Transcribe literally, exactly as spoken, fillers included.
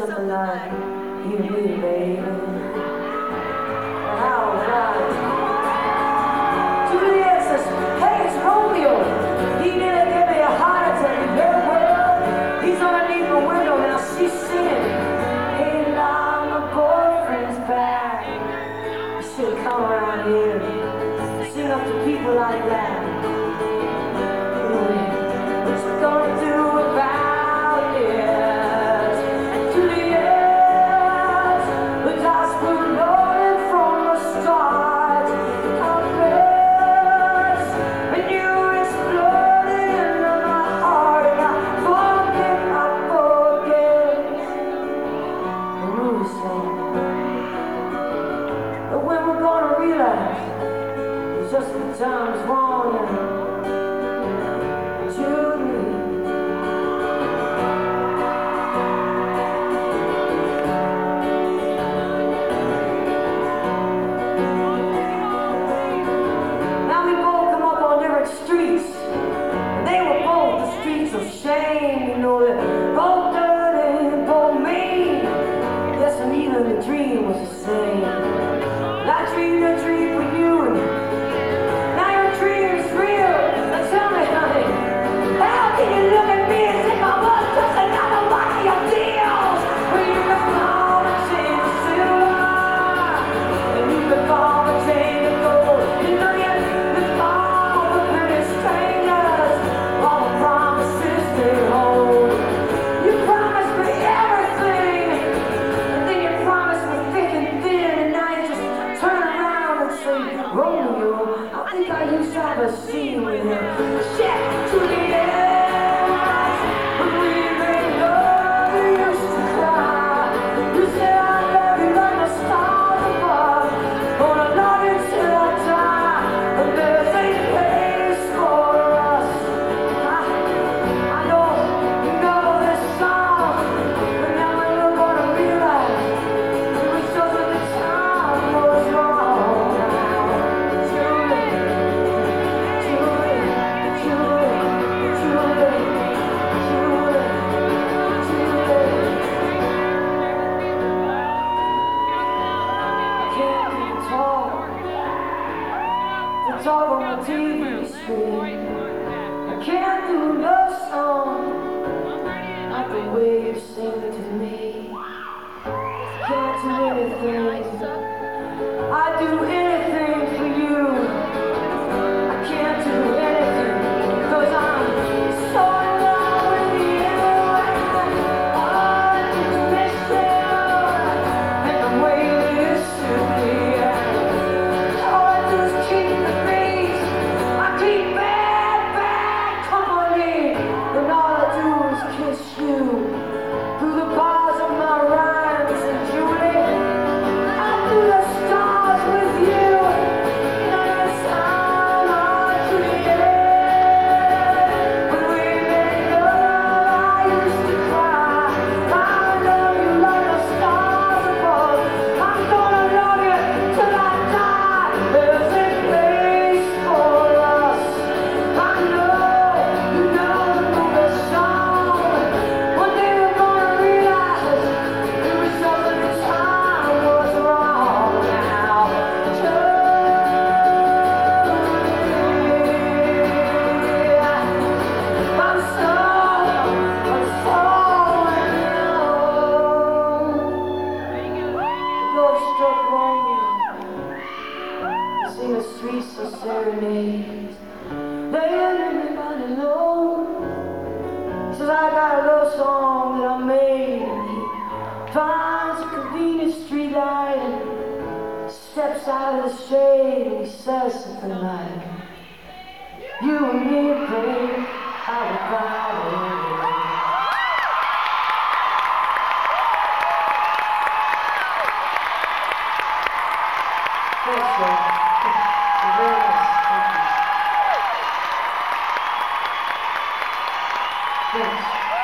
something like, you and me, baby. How right. Juliet says, hey, it's Romeo. He nearly gave me a heart attack. You heard well? He's underneath the window now. She's singing, hey, now my boyfriend's back. You should come around here, sing up to people like that. Anyway, what you gonna do about it? Juliet, the dice were loaded from the start. I bet, and you exploded into my heart, and I forget, I forget. The movie saying that when we're gonna realize it's just the time's wrong, and streets. They were both the streets of shame, you know, they're both dirty, both mean. Yes, and even the dream was the same. I dreamed a dream for you, and now your dream is real. Now tell me, honey, how can you look at me and think I was just another one of your deals? When you can call the chain of silver, and you can call the chain of gold, you know you can call Romeo, I think I used to have a scene with him. Shit to the edge. When we made love, we used to cry. You said I love you like the stars above. Gonna love you till I die. But there's a place for us. I, I know, you know this song. But now we're gonna realize it was just that the time was wrong. Talk on my T V screen. I can't do no song like the way you sing it to me. Can't do anything. I do anything for you. I can't do anything because I'm so in love with you. I miss you, and the way you used to be. All I do is keep kiss you through the bars of my rhymes, and Julie, I do the stars with you. Next time I create, when we made love, I used to cry. I love you like the stars above. I'm gonna love you till I die. There's a place for us. I know, you know the song. Sing the streets of serenades. Laying everybody low. He says, I got a love song that I made. And he finds a convenient streetlight and steps out of the shade, and he says something like, you and me, babe, I would ride. Thanks, man. Very nice. Thank you. Thanks.